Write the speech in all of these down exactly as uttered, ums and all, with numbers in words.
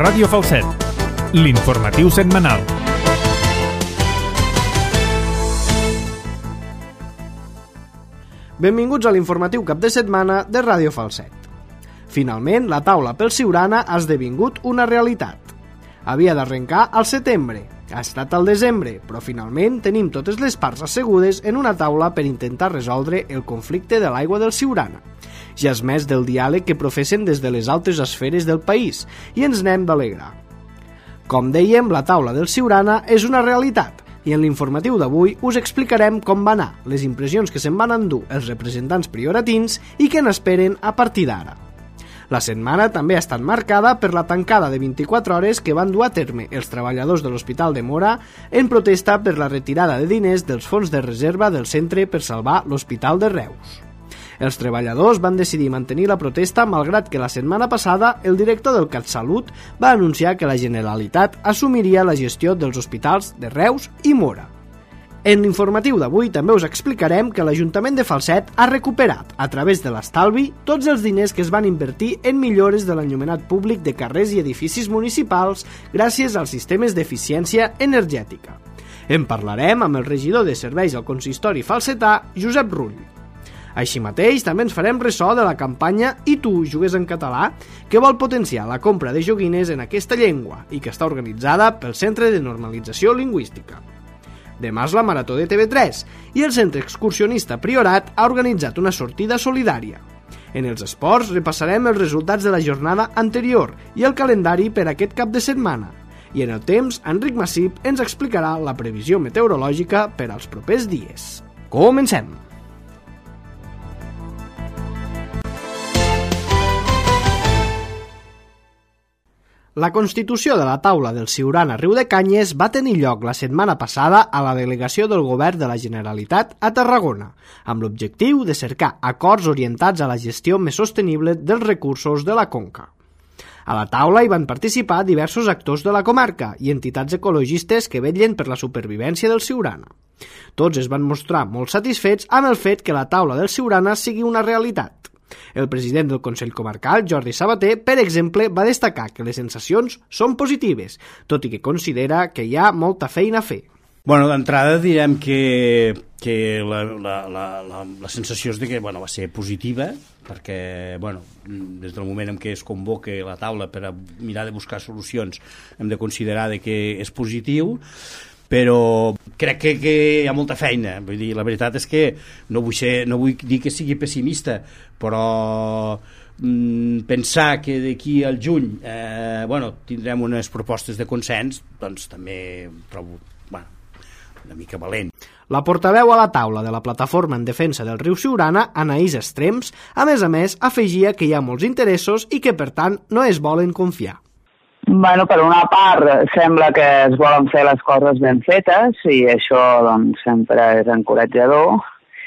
Ràdio Falset, l'informatiu setmanal. Benvinguts a l'informatiu cap de setmana de Ràdio Falset. Finalment, la taula pel Siurana ha esdevingut una realitat. Havia d'arrencar al setembre, ha estat al desembre, però finalment tenim totes les parts assegudes en una taula per intentar resoldre el conflicte de l'aigua del Siurana. Ja és més del diàleg que professen des de les altres esferes del país i ens n'hem d'alegrar. Com dèiem, la taula del Siurana és una realitat i en l'informatiu d'avui us explicarem com va anar, les impressions que se'n van endur els representants prioratins i què n'esperen a partir d'ara. La setmana també ha estat marcada per la tancada de vint-i-quatre hores que van dur a terme els treballadors de l'Hospital de Móra en protesta per la retirada de diners dels fons de reserva del centre per salvar l'Hospital de Reus. Els treballadors van decidir mantenir la protesta malgrat que la setmana passada el director del CatSalut va anunciar que la Generalitat assumiria la gestió dels hospitals de Reus i Móra. En l'informatiu d'avui també us explicarem que l'Ajuntament de Falset ha recuperat, a través de l'estalvi, tots els diners que es van invertir en millores de l'enllumenat públic de carrers i edificis municipals gràcies als sistemes d'eficiència energètica. En parlarem amb el regidor de serveis al consistori falsetà, Josep Rull. Així mateix, també ens farem ressò de la campanya I tu jugues en català, que vol potenciar la compra de joguines en aquesta llengua i que està organitzada pel Centre de Normalització Lingüística. Demà és la Marató de T V tres i el Centre Excursionista Priorat ha organitzat una sortida solidària. En els esports repassarem els resultats de la jornada anterior i el calendari per aquest cap de setmana. I en el temps, Enric Massip ens explicarà la previsió meteorològica per als propers dies. Comencem! La constitució de la taula del Siurana Riudecanyes va tenir lloc la setmana passada a la delegació del Govern de la Generalitat a Tarragona, amb l'objectiu de cercar acords orientats a la gestió més sostenible dels recursos de la conca. A la taula hi van participar diversos actors de la comarca i entitats ecologistes que vetllen per la supervivència del Siurana. Tots es van mostrar molt satisfets amb el fet que la taula del Siurana sigui una realitat. El president del Consell Comarcal, Jordi Sabater, per exemple, va destacar que les sensacions són positives, tot i que considera que hi ha molta feina a fer. Bueno, d'entrada direm que, que la, la, la, la, la sensació és de que bueno, va ser positiva, perquè bueno, des del moment en què es convoca la taula per a mirar de buscar solucions hem de considerar de que és positiu, però crec que, que hi ha molta feina. Vull dir, la veritat és que no vull, ser, no vull dir que sigui pessimista, però mm, pensar que d'aquí al juny eh, bueno, tindrem unes propostes de consens, doncs també trobo bueno, una mica valent. La portaveu a la taula de la plataforma en defensa del riu Siurana, Anaïs Estrems, a més a més, afegia que hi ha molts interessos i que, per tant, no es volen confiar. Bueno, per una part, sembla que es volen fer les coses ben fetes i això doncs, sempre és encoratjador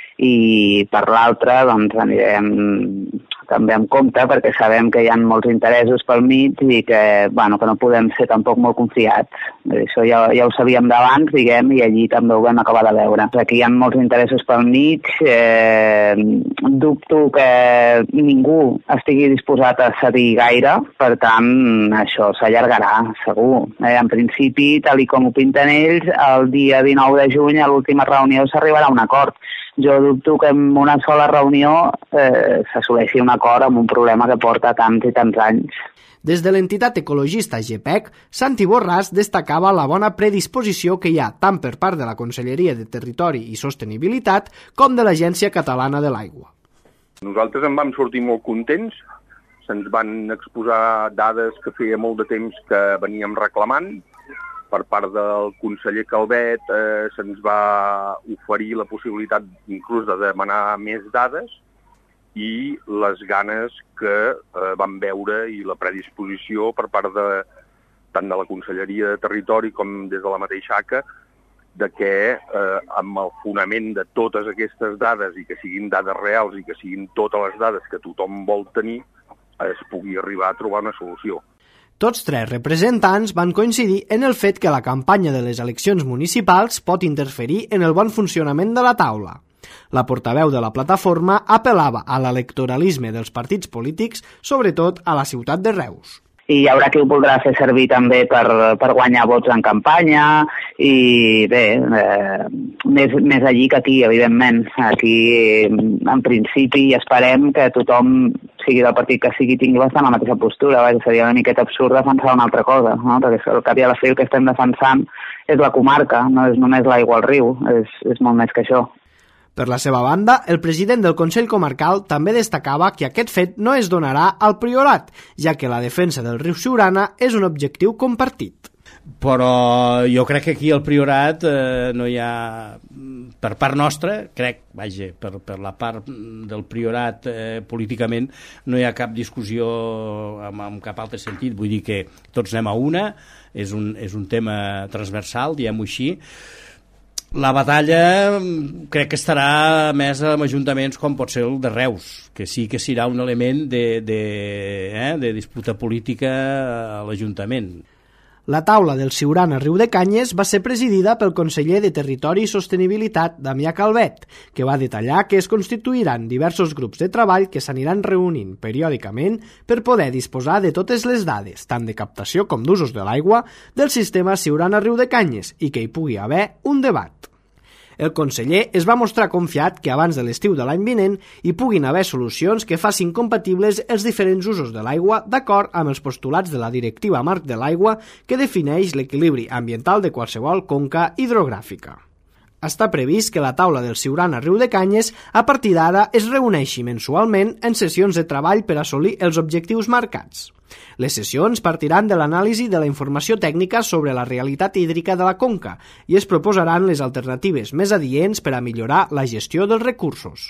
i per l'altra doncs, anirem també amb compte perquè sabem que hi ha molts interessos pel mig i que, bueno, que no podem ser tampoc molt confiats. Això ja, ja ho sabíem d'abans, diguem, i allí també ho vam acabar de veure. Perquè hi ha molts interessos pel mig, eh, dubto que ningú estigui disposat a cedir gaire, per tant, això s'allargarà, segur. Eh, en principi, tal i com ho pinten ells, el dia dinou de juny, a l'última reunió, s'arribarà a un acord. Jo dubto que en una sola reunió eh, s'assoleixi un acord amb un problema que porta tants i tants anys. Des de l'entitat ecologista GEPEC, Santi Borràs destacava la bona predisposició que hi ha tant per part de la Conselleria de Territori i Sostenibilitat com de l'Agència Catalana de l'Aigua. Nosaltres en vam sortir molt contents, se'ns van exposar dades que feia molt de temps que veníem reclamant. Per part del conseller Calvet eh, se'ns va oferir la possibilitat inclús de demanar més dades i les ganes que eh, vam veure i la predisposició per part de, tant de la Conselleria de Territori com des de la mateixa A C A de que eh, amb el fonament de totes aquestes dades i que siguin dades reals i que siguin totes les dades que tothom vol tenir es pugui arribar a trobar una solució. Tots tres representants van coincidir en el fet que la campanya de les eleccions municipals pot interferir en el bon funcionament de la taula. La portaveu de la plataforma apel·lava a l'electoralisme dels partits polítics, sobretot a la ciutat de Reus. i hi haurà qui ho voldrà fer servir també per, per guanyar vots en campanya i bé, eh, més, més allí que aquí, evidentment. Aquí, en principi, esperem que tothom, sigui del partit que sigui, tingui bastant la mateixa postura. Vaja, seria una miqueta absurd defensar una altra cosa, no? Perquè al cap i a la fi el que estem defensant és la comarca, no és només l'aigua al riu, és, és molt més que això. Per la seva banda, el president del Consell Comarcal també destacava que aquest fet no es donarà al Priorat, ja que la defensa del riu Siurana és un objectiu compartit. Però jo crec que aquí al Priorat eh, no hi ha, per part nostra, crec, vaja, per, per la part del Priorat eh, políticament, no hi ha cap discussió en, en cap altre sentit, vull dir que tots anem a una, és un, és un tema transversal, diguem-ho així. La batalla crec que estarà més amb ajuntaments com pot ser el de Reus, que sí que serà un element de, de, eh, de disputa política a l'Ajuntament. La taula del Siurana Riu de Canyes va ser presidida pel conseller de Territori i Sostenibilitat, Damià Calvet, que va detallar que es constituiran diversos grups de treball que s'aniran reunint periòdicament per poder disposar de totes les dades, tant de captació com d'usos de l'aigua, del sistema Siurana Riu de Canyes i que hi pugui haver un debat. El conseller es va mostrar confiat que abans de l'estiu de l'any vinent hi puguin haver solucions que facin compatibles els diferents usos de l'aigua d'acord amb els postulats de la Directiva Marc de l'Aigua que defineix l'equilibri ambiental de qualsevol conca hidrogràfica. Està previst que la taula del Siurana Riu de Canyes a partir d'ara es reuneixi mensualment en sessions de treball per assolir els objectius marcats. Les sessions partiran de l'anàlisi de la informació tècnica sobre la realitat hídrica de la conca i es proposaran les alternatives més adients per a millorar la gestió dels recursos.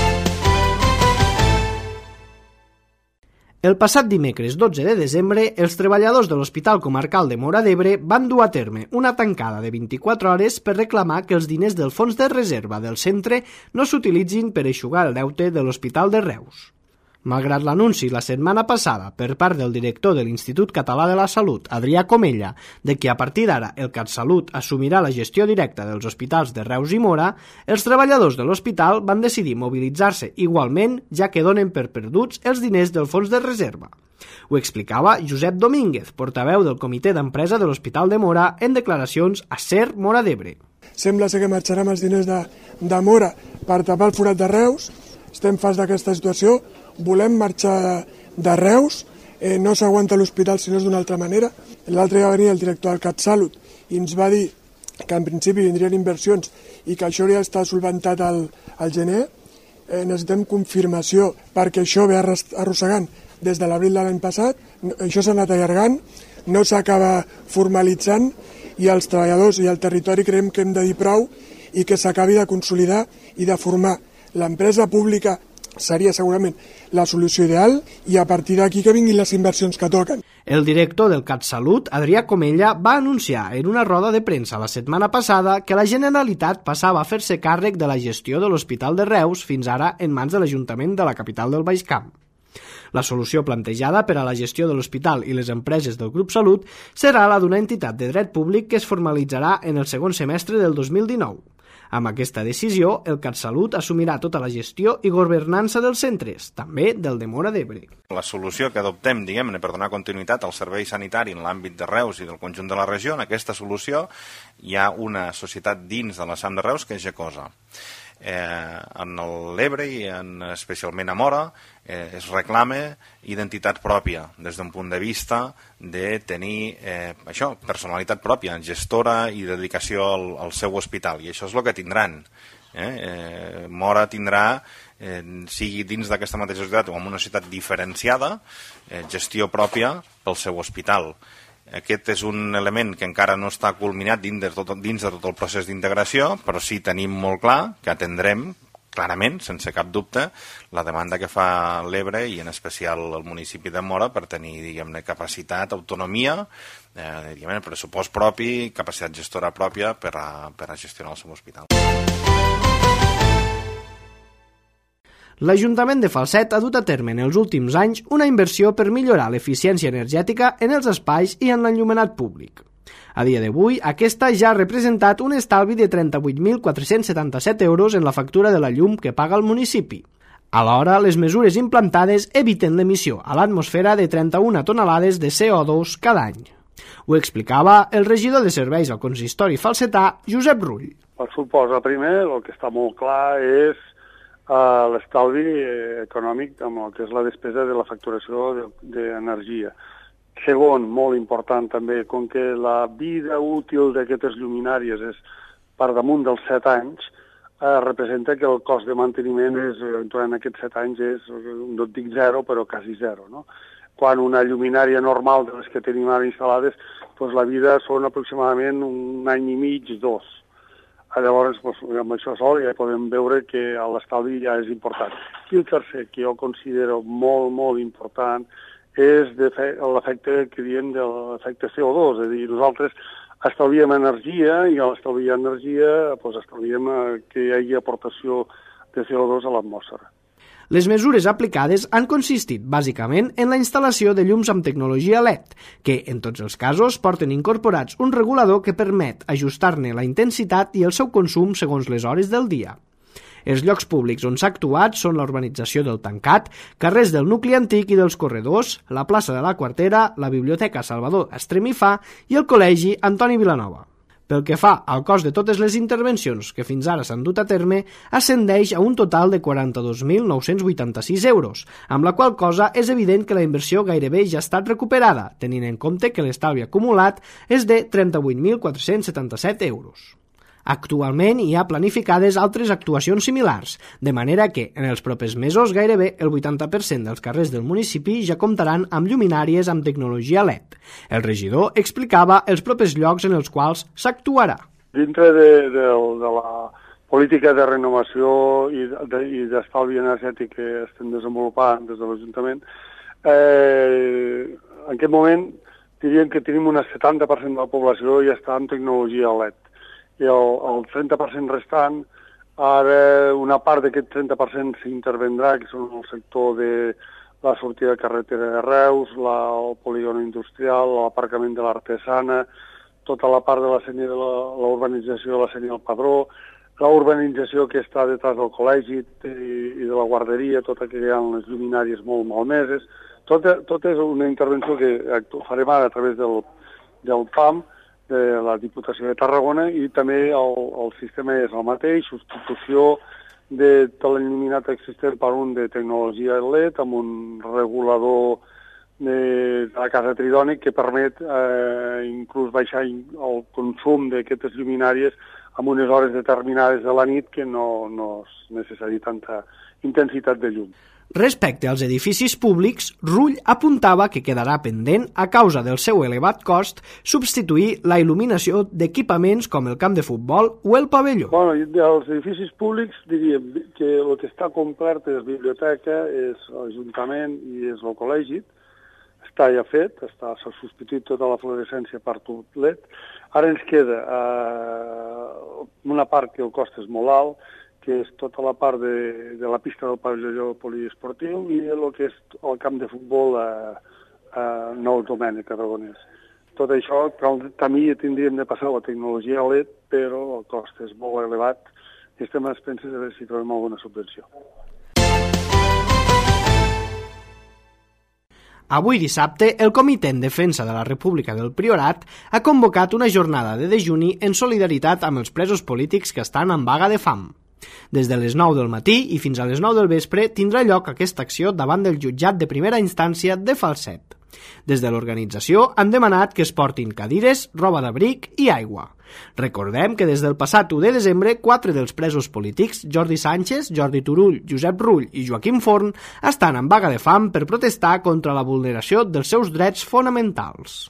El passat dimecres dotze de desembre, els treballadors de l'Hospital Comarcal de Móra d'Ebre van dur a terme una tancada de vint-i-quatre hores per reclamar que els diners del fons de reserva del centre no s'utilitzin per eixugar el deute de l'Hospital de Reus. Malgrat l'anunci la setmana passada per part del director de l'Institut Català de la Salut, Adrià Comella, de que a partir d'ara el CatSalut assumirà la gestió directa dels hospitals de Reus i Móra, els treballadors de l'hospital van decidir mobilitzar-se igualment, ja que donen per perduts els diners del fons de reserva. Ho explicava Josep Domínguez, portaveu del comitè d'empresa de l'Hospital de Móra, en declaracions a SER Móra d'Ebre. Sembla ser que marxarem els diners de, de Móra per tapar el forat de Reus. Estem fas d'aquesta situació, volem marxar de Reus, eh, no s'aguanta l'hospital si no és d'una altra manera. L'altre dia va venir el director del CatSalut i ens va dir que en principi vindrien inversions i que això hauria d'estar solventat al, al gener. Eh, necessitem confirmació perquè això ve arrossegant des de l'abril de l'any passat, això s'ha anat allargant, no s'acaba formalitzant i els treballadors i el territori creiem que hem de dir prou i que s'acabi de consolidar i de formar. L'empresa pública seria segurament la solució ideal i a partir d'aquí que vinguin les inversions que toquen. El director del CatSalut, Adrià Comella, va anunciar en una roda de premsa la setmana passada que la Generalitat passava a fer-se càrrec de la gestió de l'Hospital de Reus fins ara en mans de l'Ajuntament de la capital del Baix Camp. La solució plantejada per a la gestió de l'hospital i les empreses del Grup Salut serà la d'una entitat de dret públic que es formalitzarà en el segon semestre del dos mil dinou. Amb aquesta decisió, el CatSalut assumirà tota la gestió i governança dels centres, també del de Móra d'Ebre. La solució que adoptem, diguem-ne, per donar continuïtat al servei sanitari en l'àmbit de Reus i del conjunt de la regió, en aquesta solució hi ha una societat dins de la SAM de Reus que és Gecosa. Eh, en l'Ebre i en, especialment a Móra eh, es reclama identitat pròpia des d'un punt de vista de tenir eh, això, personalitat pròpia, gestora i dedicació al, al seu hospital, i això és el que tindran. Eh? Eh, Móra tindrà, eh, sigui dins d'aquesta mateixa societat o en una societat diferenciada, eh, gestió pròpia pel seu hospital. Aquest és un element que encara no està culminat dins de tot, dins de tot el procés d'integració, però sí tenim molt clar que atendrem clarament, sense cap dubte, la demanda que fa l'Ebre i en especial el municipi de Móra per tenir, diguem-ne, capacitat, autonomia, eh, diguem-ne, pressupost propi, capacitat gestora pròpia per a, per a gestionar el seu hospital. L'Ajuntament de Falset ha dut a terme en els últims anys una inversió per millorar l'eficiència energètica en els espais i en l'enllumenat públic. A dia d'avui, aquesta ja ha representat un estalvi de trenta-vuit mil quatre-cents setanta-set euros en la factura de la llum que paga el municipi. Alhora, les mesures implantades eviten l'emissió a l'atmosfera de trenta-una tonelades de C O dos cada any. Ho explicava el regidor de serveis al consistori falsetà, Josep Rull. Per suposa, primer, el que està molt clar és uh, l'estalvi econòmic amb el que és la despesa de la facturació d'energia. Segon, molt important també, com que la vida útil d'aquestes lluminàries és per damunt dels set anys, eh, representa que el cost de manteniment és, durant aquests set anys és, no et dic zero, però quasi zero, no? Quan una lluminària normal de les que tenim ara instal·lades, doncs la vida són aproximadament un any i mig, dos. Llavors, doncs, amb això sol ja podem veure que l'estalvi ja és important. I el tercer, que jo considero molt, molt important, és l'efecte que diem de l'efecte C O dos, és a dir, nosaltres estalviem energia i a l'estalviar energia doncs estalviem que hi hagi aportació de C O dos a l'atmosfera. Les mesures aplicades han consistit, bàsicament, en la instal·lació de llums amb tecnologia L E D, que, en tots els casos, porten incorporats un regulador que permet ajustar-ne la intensitat i el seu consum segons les hores del dia. Els llocs públics on s'ha actuat són la urbanització del Tancat, carrers del nucli antic i dels corredors, la plaça de la Quartera, la Biblioteca Salvador Estremifà i el Col·legi Antoni Vilanova. Pel que fa al cost de totes les intervencions que fins ara s'han dut a terme, ascendeix a un total de quaranta-dos mil nou-cents vuitanta-sis euros, amb la qual cosa és evident que la inversió gairebé ja ha estat recuperada, tenint en compte que l'estalvi acumulat és de trenta-vuit mil quatre-cents setanta-set euros. Actualment hi ha planificades altres actuacions similars, de manera que, en els propers mesos, gairebé el vuitanta per cent dels carrers del municipi ja comptaran amb lluminàries amb tecnologia L E D. El regidor explicava els propers llocs en els quals s'actuarà. Dintre de, de, de la política de renovació i d'estalvi de, energètic que estem desenvolupant des de l'Ajuntament, eh, en aquest moment diríem que tenim un setanta per cent de la població ja està en tecnologia L E D. I el, el trenta per cent restant, ara una part d'aquest trenta per cent s'intervendrà, que són el sector de la sortida de carretera de Reus, la, el polígon industrial, l'aparcament de l'Artesana, tota la part de la senya de la, la urbanització de la senya del Padró, la urbanització que està detrás del col·legi i, i de la guarderia, tota que hi ha les lluminàries molt malmeses. Tot, tot és una intervenció que farem ara a través del, del P A M, de la Diputació de Tarragona, i també el, el sistema és el mateix, substitució de tot l'il·luminat existent per un de tecnologia L E D amb un regulador de, de la casa tridònic que permet eh, inclús baixar el consum d'aquestes lluminàries amb unes hores determinades de la nit que no, no és necessari tanta intensitat de llum. Respecte als edificis públics, Rull apuntava que quedarà pendent, a causa del seu elevat cost, substituir la il·luminació d'equipaments com el camp de futbol o el pavelló. Bueno, dels edificis públics diríem que el que està complert és biblioteca, és l'Ajuntament i és el col·legi. Està ja fet, està, s'ha substituït tota la fluorescència per tot L E D. Ara ens queda eh, una part que el cost és molt alt, que és tota la part de, de la pista del pavelló poliesportiu i el que és el camp de futbol a, a Nou Domènec, a Dragonès. Tot això, també tindríem de passar a la tecnologia L E D, però el cost és molt elevat i estem a expenses de veure si trobem alguna subvenció. Avui dissabte, el Comitè en Defensa de la República del Priorat ha convocat una jornada de dejuni en solidaritat amb els presos polítics que estan en vaga de fam. Des de les nou del matí i fins a les nou del vespre tindrà lloc aquesta acció davant del jutjat de primera instància de Falset. Des de l'organització han demanat que es portin cadires, roba d'abric i aigua. Recordem que des del passat u de desembre, quatre dels presos polítics, Jordi Sánchez, Jordi Turull, Josep Rull i Joaquim Forn, estan en vaga de fam per protestar contra la vulneració dels seus drets fonamentals.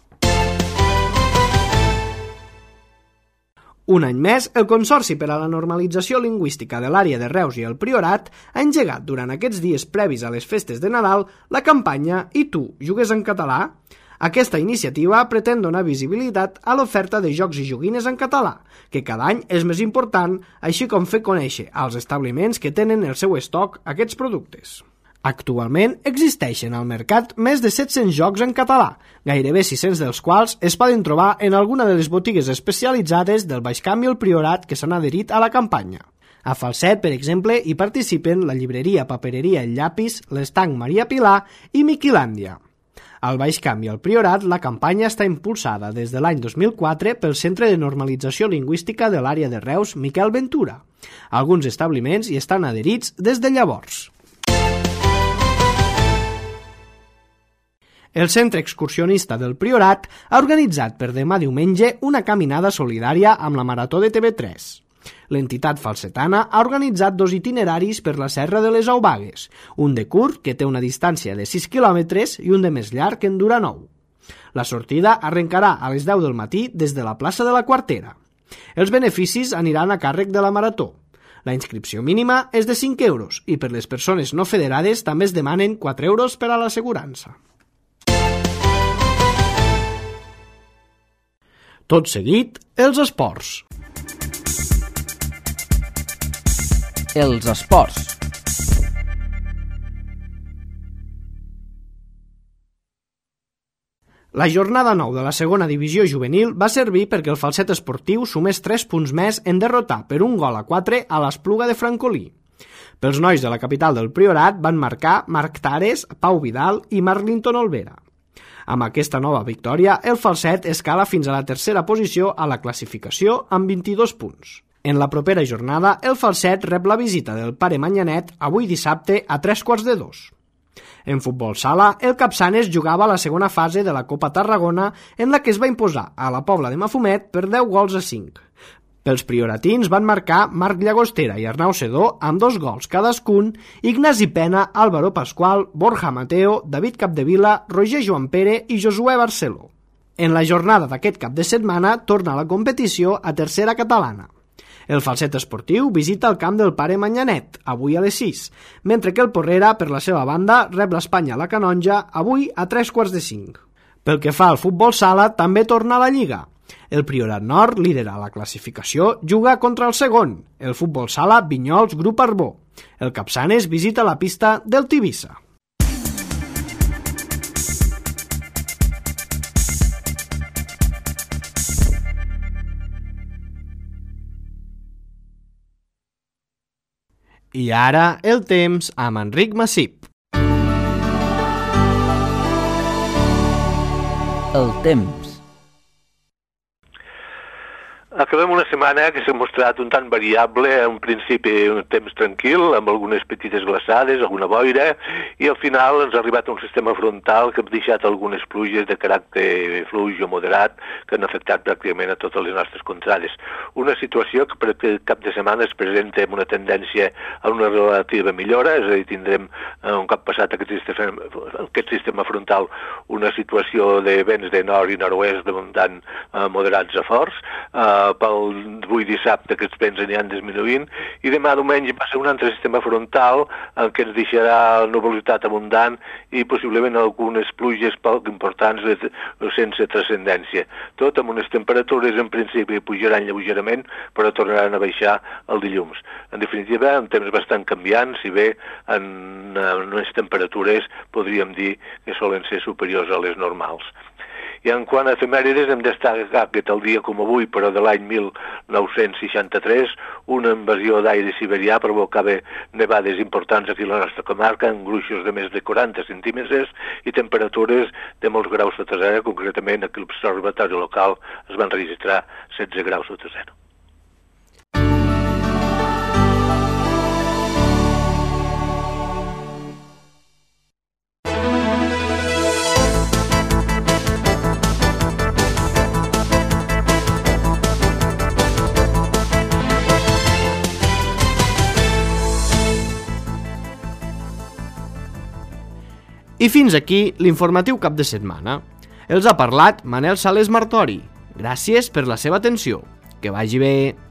Un any més, el Consorci per a la Normalització Lingüística de l'àrea de Reus i el Priorat ha engegat durant aquests dies previs a les festes de Nadal la campanya I tu jugues en català? Aquesta iniciativa pretén donar visibilitat a l'oferta de jocs i joguines en català, que cada any és més important, així com fer conèixer als establiments que tenen el seu estoc aquests productes. Actualment existeixen al mercat més de set-cents jocs en català, gairebé sis-cents dels quals es poden trobar en alguna de les botigues especialitzades del Baix Camp i el Priorat que s'han adherit a la campanya. A Falset, per exemple, hi participen la llibreria Papereria El Llapis, l'estanc Maria Pilar i Miquilàndia. Al Baix Camp i al Priorat, la campanya està impulsada des de l'any dos mil quatre pel Centre de Normalització Lingüística de l'àrea de Reus Miquel Ventura. Alguns establiments hi estan adherits des de llavors. El Centre Excursionista del Priorat ha organitzat per demà diumenge una caminada solidària amb la Marató de T V tres. L'entitat falsetana ha organitzat dos itineraris per la Serra de les Aubagues, un de curt, que té una distància de sis quilòmetres, i un de més llarg, que en dura nou. La sortida arrencarà a les deu del matí des de la plaça de la Quartera. Els beneficis aniran a càrrec de la Marató. La inscripció mínima és de cinc euros i per les persones no federades també es demanen quatre euros per a l'assegurança. Tot seguit, els esports. Els esports. La jornada nou de la segona divisió juvenil va servir perquè el Falset Esportiu sumés tres punts més en derrotar per un gol a quatre a l'Espluga de Francolí. Pels nois de la capital del Priorat van marcar Marc Tares, Pau Vidal i Marlinton Olvera. Amb aquesta nova victòria, el Falset escala fins a la tercera posició a la classificació amb vint-i-dos punts. En la propera jornada, el Falset rep la visita del Pare Manyanet avui dissabte a tres quarts de dos. En futbol sala, el Capçanes jugava la segona fase de la Copa Tarragona en la que es va imposar a la Pobla de Mafumet per deu gols a cinc. Pels prioratins van marcar Marc Llagostera i Arnau Sedó amb dos gols cadascun, Ignasi Pena, Álvaro Pascual, Borja Mateo, David Capdevila, Roger Joan Pere i Josué Barceló. En la jornada d'aquest cap de setmana torna la competició a tercera catalana. El Falset Esportiu visita el camp del Pare Manyanet, avui a les sis, mentre que el Porrera, per la seva banda, rep l'Espanya a la Canonja, avui a tres quarts de cinc. Pel que fa al futbol sala, també torna a la Lliga. El Priorat Nord, líder a la classificació, juga contra el segon, el futbol sala Vinyols Grup Arbó. El Capçanes visita la pista del Tivissa. I ara, el temps amb Enric Massip. El temps. Acabem una setmana que s'ha mostrat un tant variable, en principi un temps tranquil, amb algunes petites glaçades, alguna boira, i al final ens ha arribat un sistema frontal que ha deixat algunes pluges de caràcter fluix o moderat que han afectat pràcticament a totes les nostres contrades. Una situació que per aquest cap de setmana es presenta amb una tendència a una relativa millora, és a dir, tindrem un cop passat aquest sistema, aquest sistema frontal una situació de vents de nord i nord-oest de muntant eh, moderats a forts, eh, pel avui dissabte aquests vents aniran disminuint i demà diumenge passa un altre sistema frontal en què ens deixarà nuvolositat abundant i possiblement algunes pluges poc importants de, sense transcendència. Tot amb unes temperatures en principi pujaran lleugerament però tornaran a baixar el dilluns. En definitiva, en temps bastant canviants, si bé en, en unes temperatures podríem dir que solen ser superiors a les normals. I en quant a efemèrides hem destacat que tal dia com avui, però de l'any mil nou-cents seixanta-tres, una invasió d'aire siberià provocava nevades importants aquí a la nostra comarca, amb gruixos de més de quaranta centímetres i temperatures de molts graus sota zero, concretament aquí a l'observatori local es van registrar setze graus sota zero. I fins aquí l'informatiu cap de setmana. Els ha parlat Manel Sales Martori. Gràcies per la seva atenció. Que vagi bé.